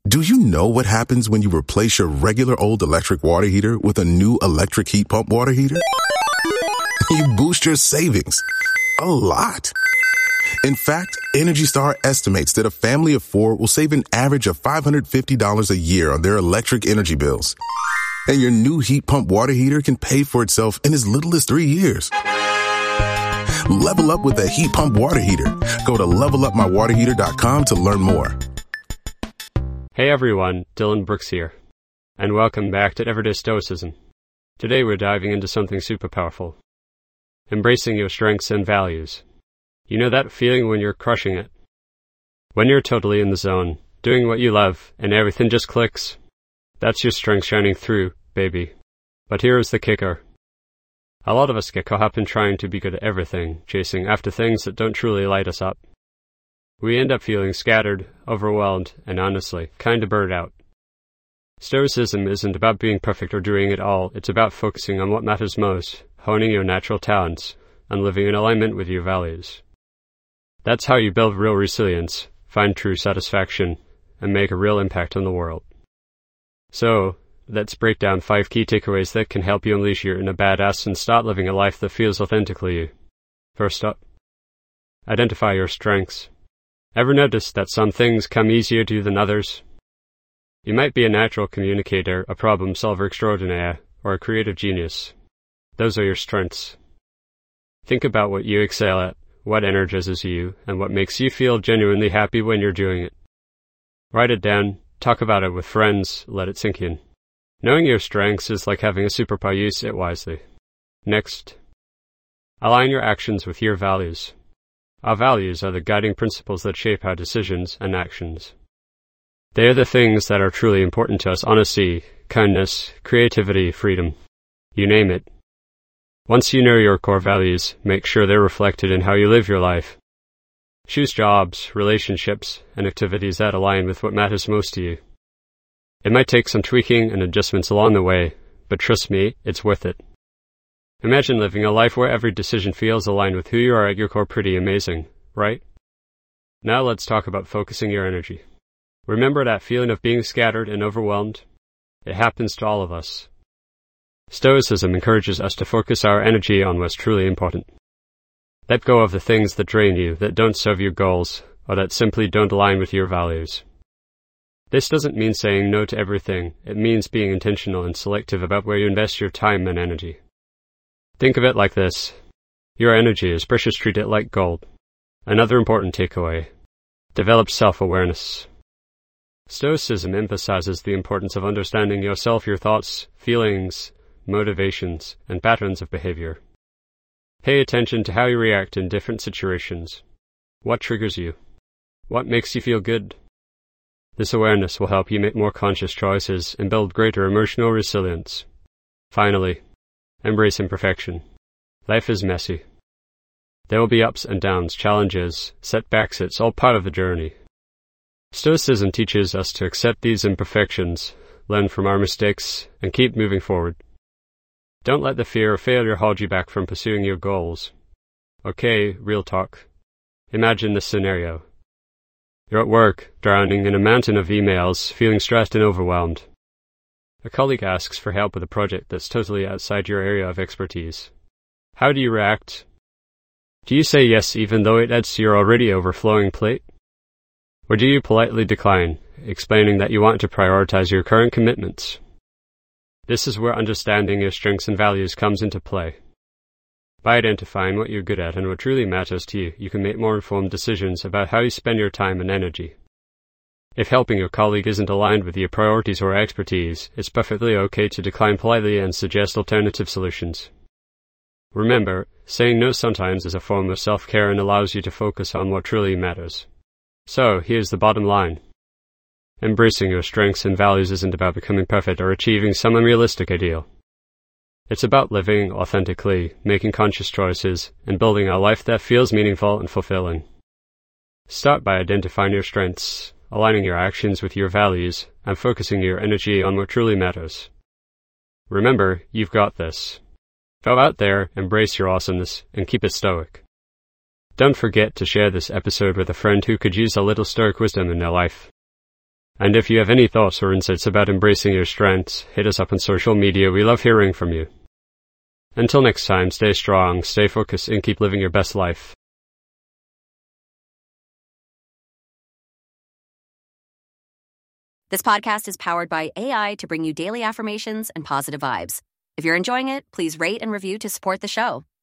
Do you know what happens when you replace your regular old electric water heater with a new electric heat pump water heater? You boost your savings a lot. In fact, Energy Star estimates that a family of 4 will save an average of $550 a year on their electric energy bills. And your new heat pump water heater can pay for itself in as little as 3 years. Level up with a heat pump water heater. Go to levelupmywaterheater.com to learn more. Hey everyone, Dylan Brooks here, and welcome back to Everyday Stoicism. Today we're diving into something super powerful. Embracing your strengths and values. You know that feeling when you're crushing it? When you're totally in the zone, doing what you love, and everything just clicks? That's your strength shining through, baby. But here's the kicker. A lot of us get caught up in trying to be good at everything, chasing after things that don't truly light us up. We end up feeling scattered, overwhelmed, and honestly, kinda burned out. Stoicism isn't about being perfect or doing it all, it's about focusing on what matters most, honing your natural talents, and living in alignment with your values. That's how you build real resilience, find true satisfaction, and make a real impact on the world. So, let's break down 5 key takeaways that can help you unleash your inner badass and start living a life that feels authentically you. First up, identify your strengths. Ever notice that some things come easier to you than others? You might be a natural communicator, a problem solver extraordinaire, or a creative genius. Those are your strengths. Think about what you excel at, what energizes you, and what makes you feel genuinely happy when you're doing it. Write it down, talk about it with friends, let it sink in. Knowing your strengths is like having a superpower. Use it wisely. Next, align your actions with your values. Our values are the guiding principles that shape our decisions and actions. They are the things that are truly important to us: honesty, kindness, creativity, freedom. You name it. Once you know your core values, make sure they're reflected in how you live your life. Choose jobs, relationships, and activities that align with what matters most to you. It might take some tweaking and adjustments along the way, but trust me, it's worth it. Imagine living a life where every decision feels aligned with who you are at your core. Pretty amazing, right? Now let's talk about focusing your energy. Remember that feeling of being scattered and overwhelmed? It happens to all of us. Stoicism encourages us to focus our energy on what's truly important. Let go of the things that drain you, that don't serve your goals, or that simply don't align with your values. This doesn't mean saying no to everything. It means being intentional and selective about where you invest your time and energy. Think of it like this. Your energy is precious. Treat it like gold. Another important takeaway. Develop self-awareness. Stoicism emphasizes the importance of understanding yourself, your thoughts, feelings, motivations, and patterns of behavior. Pay attention to how you react in different situations. What triggers you? What makes you feel good? This awareness will help you make more conscious choices and build greater emotional resilience. Finally, embrace imperfection. Life is messy. There will be ups and downs, challenges, setbacks. It's all part of the journey. Stoicism teaches us to accept these imperfections, learn from our mistakes, and keep moving forward. Don't let the fear of failure hold you back from pursuing your goals. Okay, real talk. Imagine this scenario. You're at work, drowning in a mountain of emails, feeling stressed and overwhelmed. A colleague asks for help with a project that's totally outside your area of expertise. How do you react? Do you say yes even though it adds to your already overflowing plate? Or do you politely decline, explaining that you want to prioritize your current commitments? This is where understanding your strengths and values comes into play. By identifying what you're good at and what truly matters to you, you can make more informed decisions about how you spend your time and energy. If helping your colleague isn't aligned with your priorities or expertise, it's perfectly okay to decline politely and suggest alternative solutions. Remember, saying no sometimes is a form of self-care and allows you to focus on what truly matters. So, here's the bottom line. Embracing your strengths and values isn't about becoming perfect or achieving some unrealistic ideal. It's about living authentically, making conscious choices, and building a life that feels meaningful and fulfilling. Start by identifying your strengths, aligning your actions with your values, and focusing your energy on what truly matters. Remember, you've got this. Go out there, embrace your awesomeness, and keep it stoic. Don't forget to share this episode with a friend who could use a little stoic wisdom in their life. And if you have any thoughts or insights about embracing your strengths, hit us up on social media. We love hearing from you. Until next time, stay strong, stay focused, and keep living your best life. This podcast is powered by AI to bring you daily affirmations and positive vibes. If you're enjoying it, please rate and review to support the show.